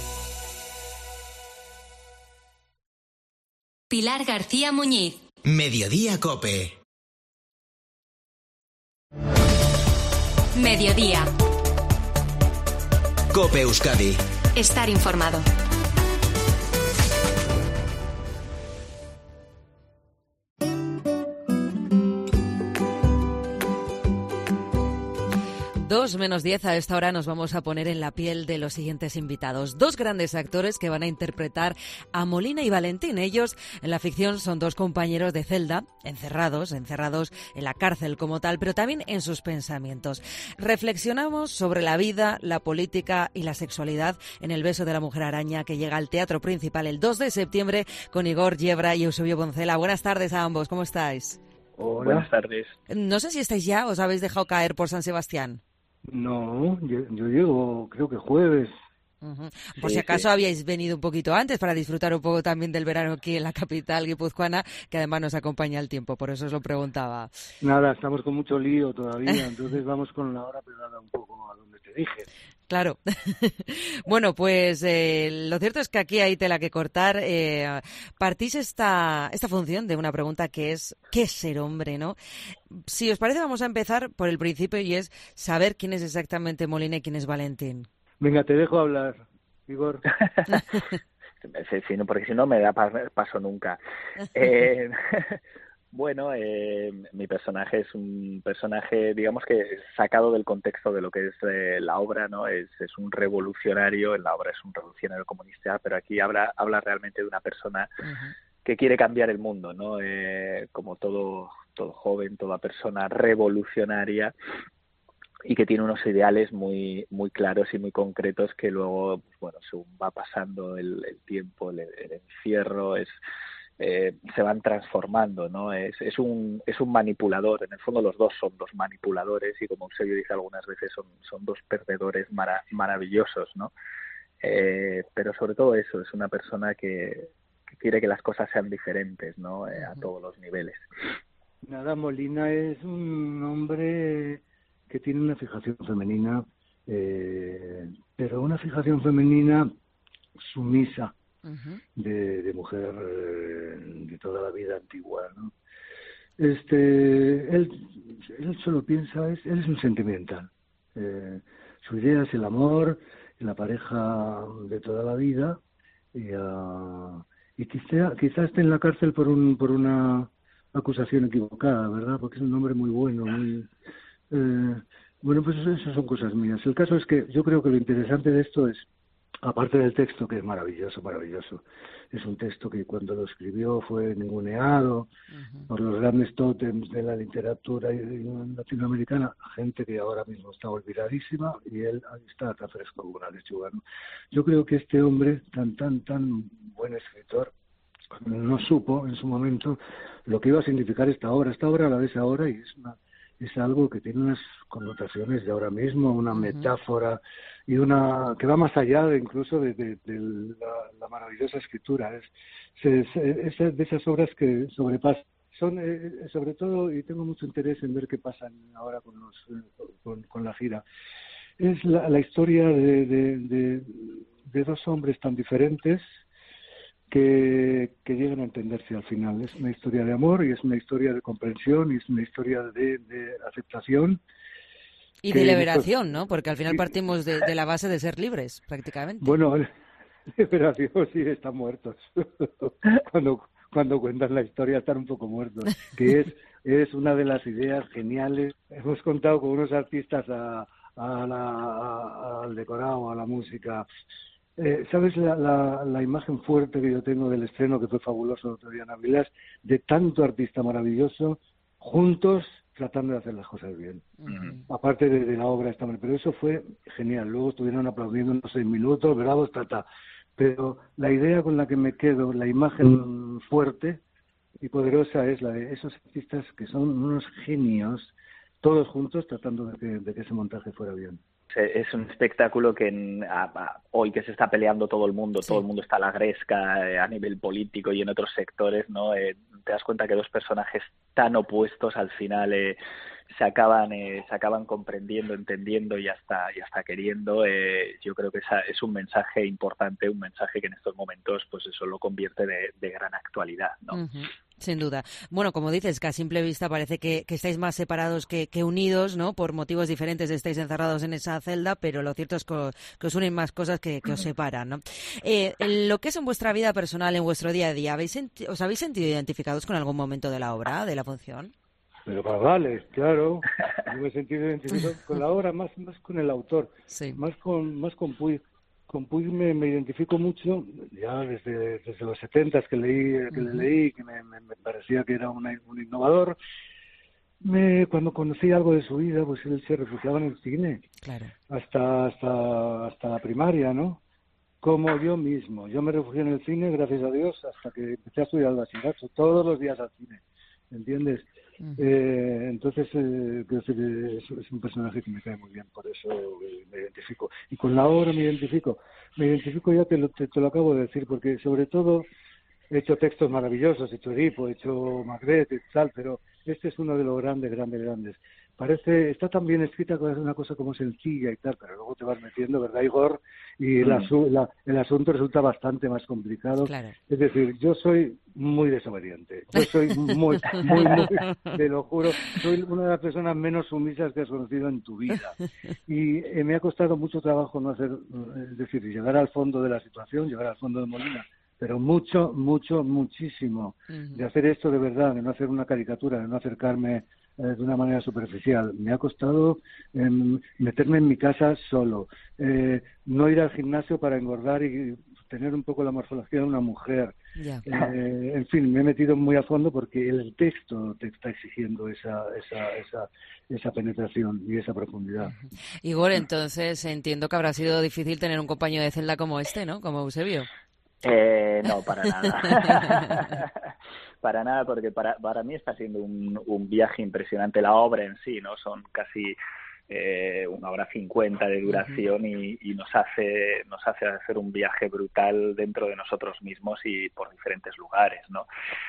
Pilar García Muñiz.
Mediodía Cope.
Mediodía.
Cope Euskadi.
Estar informado.
Dos menos diez, a esta hora nos vamos a poner en la piel de los siguientes invitados. Dos grandes actores que van a interpretar a Molina y Valentín. Ellos en la ficción son dos compañeros de celda, encerrados, encerrados en la cárcel como tal, pero también en sus pensamientos. Reflexionamos sobre la vida, la política y la sexualidad en El beso de la mujer araña, que llega al Teatro Principal el dos de septiembre con Igor Yebra y Eusebio Boncela. Buenas tardes a ambos, ¿cómo estáis?
Hola. Buenas tardes.
No sé si estáis ya o os habéis dejado caer por San Sebastián.
No, yo, yo llego creo que jueves.
Uh-huh. Por sí, si acaso sí. habíais venido un poquito antes para disfrutar un poco también del verano aquí en la capital guipuzcoana, que además nos acompaña el tiempo, por eso os lo preguntaba.
Nada, estamos con mucho lío todavía, entonces vamos con la hora pegada un poco a donde te dije.
Claro. Bueno, pues eh, lo cierto es que aquí hay tela que cortar. Eh, partís esta, esta función de una pregunta que es ¿qué es ser hombre, no? Si os parece, vamos a empezar por el principio y es saber quién es exactamente Molina y quién es Valentín.
Venga, te dejo hablar, Igor.
Sí, sí, no, porque si no me da paso nunca. Eh, bueno, eh, mi personaje es un personaje, digamos que sacado del contexto de lo que es eh, la obra, ¿no? Es, es un revolucionario, en la obra es un revolucionario comunista, pero aquí habla, habla realmente de una persona uh-huh. que quiere cambiar el mundo, ¿no? Eh, como todo, todo joven, toda persona revolucionaria, y que tiene unos ideales muy muy claros y muy concretos que luego, bueno, según va pasando el, el tiempo, el, el encierro, es eh, se van transformando, ¿no? Es, es un es un manipulador. En el fondo los dos son dos manipuladores y, como Eusebio dice algunas veces, son son dos perdedores mara, maravillosos, ¿no? Eh, pero sobre todo eso, es una persona que, que quiere que las cosas sean diferentes, ¿no? Eh, a todos los niveles.
Nada, Molina es un hombre que tiene una fijación femenina, eh, pero una fijación femenina sumisa, uh-huh. de, de mujer eh, de toda la vida antigua, ¿no? Este, él, él solo piensa, es, él es un sentimental. Eh, su idea es el amor, la pareja de toda la vida, y, uh, y quizá, quizá esté en la cárcel por un, por una acusación equivocada, ¿verdad? Porque es un hombre muy bueno, muy... Eh, bueno, pues eso, eso son cosas mías. El caso es que yo creo que lo interesante de esto es, aparte del texto, que es maravilloso, maravilloso, es un texto que cuando lo escribió fue ninguneado uh-huh. por los grandes tótems de la literatura latinoamericana, gente que ahora mismo está olvidadísima, y él está tan fresco como una lechuga, ¿no? Yo creo que este hombre, tan, tan, tan buen escritor, no supo en su momento lo que iba a significar esta obra. Esta obra la ves ahora y es una es algo que tiene unas connotaciones de ahora mismo, una uh-huh. metáfora y una que va más allá de incluso de, de, de la, la maravillosa escritura. Es, es, es de esas obras que sobrepasan. Son, eh, sobre todo, y tengo mucho interés en ver qué pasa ahora con, los, con, con la gira, es la, la historia de, de, de, de dos hombres tan diferentes que, que llegan a entenderse al final. Es una historia de amor y es una historia de comprensión y es una historia de, de aceptación.
Y de liberación, ¿no? Porque al final partimos de, de la base de ser libres, prácticamente.
Bueno, liberación sí, están muertos. Cuando, cuando cuentan la historia están un poco muertos. Que es, es una de las ideas geniales. Hemos contado con unos artistas a, a la, a, al decorado, a la música. Eh, ¿Sabes la, la, la imagen fuerte que yo tengo del estreno, que fue fabuloso el otro día en Avilés, de tanto artista maravilloso, juntos tratando de hacer las cosas bien? Uh-huh. Aparte de, de la obra esta, pero eso fue genial. Luego estuvieron aplaudiendo unos seis minutos, bravos, tata. Pero la idea con la que me quedo, la imagen fuerte y poderosa, es la de esos artistas que son unos genios, todos juntos tratando de que, de que ese montaje fuera bien.
Es un espectáculo que en, a, a, hoy que se está peleando todo el mundo, sí. todo el mundo está a la gresca eh, a nivel político y en otros sectores, ¿no? Eh, te das cuenta que dos personajes tan opuestos al final eh, se acaban eh, se acaban comprendiendo, entendiendo y hasta y hasta queriendo. Eh, yo creo que esa es un mensaje importante, un mensaje que en estos momentos, pues eso lo convierte de, de gran actualidad, ¿no?
Uh-huh. Sin duda. Bueno, como dices, que a simple vista parece que, que estáis más separados que, que unidos, ¿no? Por motivos diferentes estáis encerrados en esa celda, pero lo cierto es que, que os unen más cosas que, que os separan, ¿no? Eh, en lo que es en vuestra vida personal, en vuestro día a día, ¿habéis senti- ¿os habéis sentido identificados con algún momento de la obra, de la función?
Pero vale, claro. Yo me he sentido identificado con la obra, más, más con el autor,
sí.
más con más con Puig. Con Puig me, me identifico mucho, ya desde, desde los setentas que leí, que uh-huh. le leí, que me, me, me parecía que era una, un innovador. Me, cuando conocí algo de su vida, pues él se refugiaba en el cine,
claro.
hasta, hasta, hasta la primaria, ¿no? Como yo mismo. Yo me refugié en el cine, gracias a Dios, hasta que empecé a estudiar el bachillerato, todos los días al cine, ¿entiendes? Uh-huh. Eh, entonces, eh, creo que es, es un personaje que me cae muy bien, por eso eh, me identifico. Y con la obra me identifico. Me identifico, ya te lo, te, te lo acabo de decir, porque sobre todo he hecho textos maravillosos, he hecho Edipo, he hecho Macbeth y tal, pero este es uno de los grandes, grandes, grandes. parece, está tan bien escrita que es una cosa como sencilla y tal, pero luego te vas metiendo, ¿verdad, Igor? Y mm. la, la, el asunto resulta bastante más complicado.
Claro.
Es decir, yo soy muy desobediente. Yo soy muy, muy, muy, te lo juro, soy una de las personas menos sumisas que has conocido en tu vida. Y eh, me ha costado mucho trabajo no hacer, es decir, llegar al fondo de la situación, llegar al fondo de Molina, pero mucho, mucho, muchísimo uh-huh. de hacer esto de verdad, de no hacer una caricatura, de no acercarme de una manera superficial. Me ha costado eh, meterme en mi casa solo, eh, no ir al gimnasio para engordar y tener un poco la morfología de una mujer. Yeah. Eh, en fin, me he metido muy a fondo porque el texto te está exigiendo esa esa esa esa penetración y esa profundidad.
Uh-huh. Igor, entonces entiendo que habrá sido difícil tener un compañero de celda como este, ¿no? Como Eusebio.
Eh, no, para nada. Para nada, porque para, para mí está siendo un, un viaje impresionante. La obra en sí, ¿no? Son casi eh, una hora cincuenta de duración uh-huh. y, y nos hace nos hace hacer un viaje brutal dentro de nosotros mismos y por diferentes lugares, ¿no?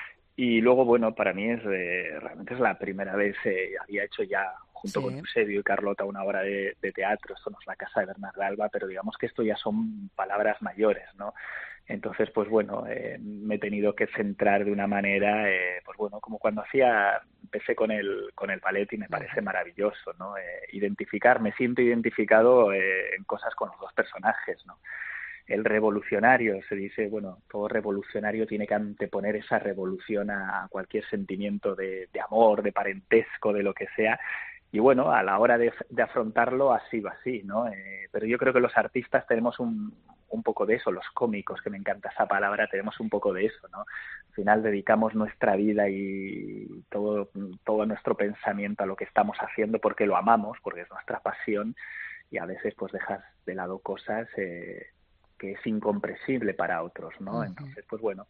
Y luego, bueno, para mí es eh, realmente es la primera vez, eh, había hecho ya junto sí. con Eusebio y Carlota una obra de, de teatro. Esto no es La Casa de Bernarda Alba, pero digamos que esto ya son palabras mayores, ¿no? Entonces, pues bueno, eh, me he tenido que centrar de una manera, eh, pues bueno, como cuando hacía, empecé con el con el ballet y me parece maravilloso, ¿no? Eh, identificar, me siento identificado eh, en cosas con los dos personajes, ¿no? El revolucionario, se dice, bueno, todo revolucionario tiene que anteponer esa revolución a cualquier sentimiento de, de amor, de parentesco, de lo que sea. Y bueno, a la hora de, de afrontarlo ha sido así, ¿no? Eh, pero yo creo que los artistas tenemos un, un poco de eso, los cómicos, que me encanta esa palabra, tenemos un poco de eso, ¿no? Al final dedicamos nuestra vida y todo, todo nuestro pensamiento a lo que estamos haciendo porque lo amamos, porque es nuestra pasión, y a veces pues dejas de lado cosas eh, que es incomprensible para otros, ¿no? Uh-huh. Entonces, pues bueno...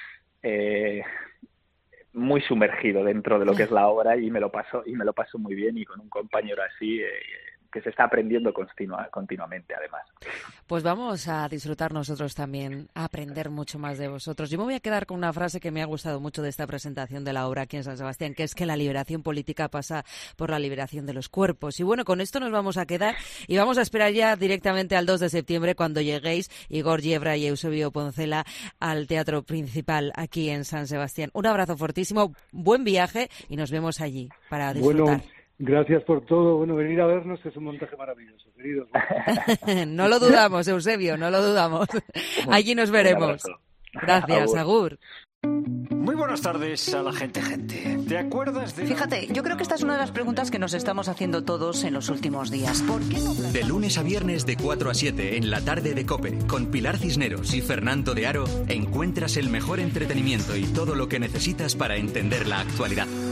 Eh, muy sumergido dentro de lo que es la obra y me lo paso y me lo paso muy bien y con un compañero así eh, que se está aprendiendo continua, continuamente además.
Pues vamos a disfrutar nosotros también, a aprender mucho más de vosotros. Yo me voy a quedar con una frase que me ha gustado mucho de esta presentación de la obra aquí en San Sebastián, que es que la liberación política pasa por la liberación de los cuerpos. Y bueno, con esto nos vamos a quedar y vamos a esperar ya directamente al dos de septiembre cuando lleguéis, Igor Yebra y Eusebio Poncela, al Teatro Principal aquí en San Sebastián. Un abrazo fortísimo, buen viaje y nos vemos allí para disfrutar.
Bueno. Gracias por todo. Bueno, venir a vernos es un montaje maravilloso, queridos.
No lo dudamos, Eusebio, no lo dudamos. Allí nos veremos. Gracias, Agur.
Muy buenas tardes a la gente, gente. ¿Te acuerdas de...?
Fíjate, yo creo que esta es una de las preguntas que nos estamos haciendo todos en los últimos días. ¿Por qué no?
De lunes a viernes de cuatro a siete en la tarde de COPE, con Pilar Cisneros y Fernando de Aro, encuentras el mejor entretenimiento y todo lo que necesitas para entender la actualidad.